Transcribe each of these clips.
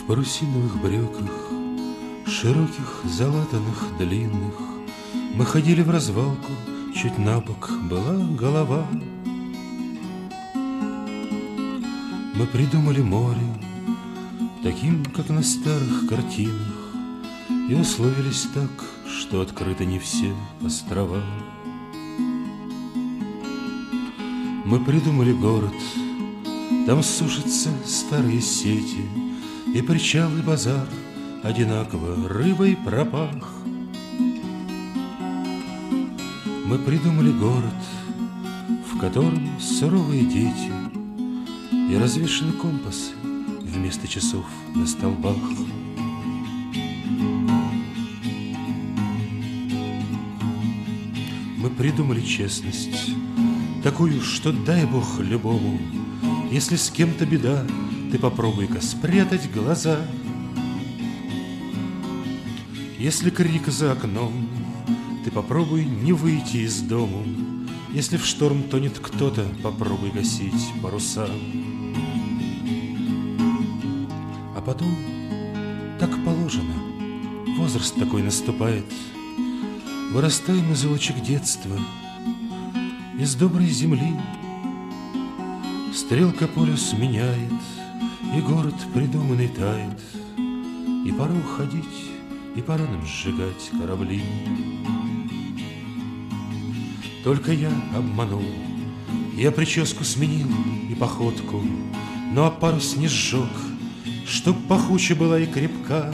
парусиновых брюках, широких, залатанных, длинных, мы ходили в развалку, чуть на бок была голова. Мы придумали море, таким, как на старых картинах, и условились так, что открыты не все острова. Мы придумали город, там сушатся старые сети, и причал, и базар одинаково рыбой пропах. Мы придумали город, в котором суровые дети и развешаны компасы вместо часов на столбах. Мы придумали честность, такую, что дай Бог любому, если с кем-то беда, ты попробуй-ка спрятать глаза. Если крик за окном, ты попробуй не выйти из дому. Если в шторм тонет кто-то, попробуй гасить паруса. А потом, так положено, возраст такой наступает, вырастаем из улочек детства, из доброй земли. Стрелка полюс меняет, и город придуманный тает, и пора уходить, и пора нам сжигать корабли. Только я обманул, я прическу сменил и походку, но а парус не сжег, чтоб пахуче была и крепка.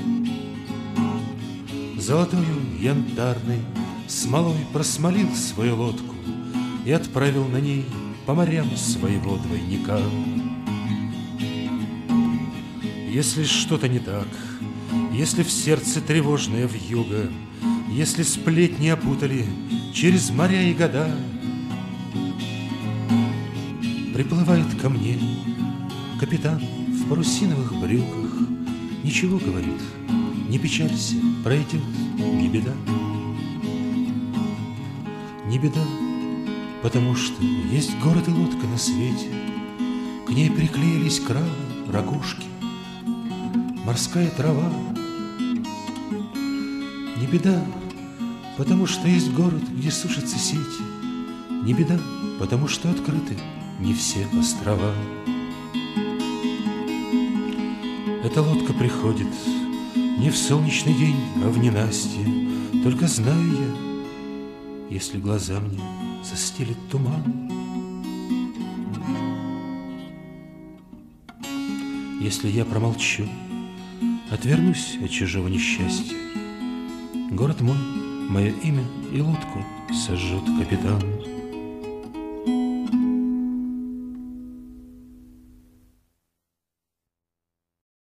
Золотою янтарной смолой просмолил свою лодку и отправил на ней по морям своего двойника. Если что-то не так, если в сердце тревожная вьюга, если сплетни опутали через моря и года, приплывает ко мне капитан в парусиновых брюках. Ничего, говорит, не печалься, пройдет, не беда. Не беда, потому что есть город и лодка на свете, к ней приклеились крабы, ракушки, морская трава. Не беда, потому что есть город, где сушатся сети. Не беда, потому что открыты не все острова. Эта лодка приходит не в солнечный день, а в ненастье. Только знаю я, если глаза мне застелит туман, если я промолчу, отвернусь от чужого несчастья, город мой, мое имя и лодку сожжет капитан.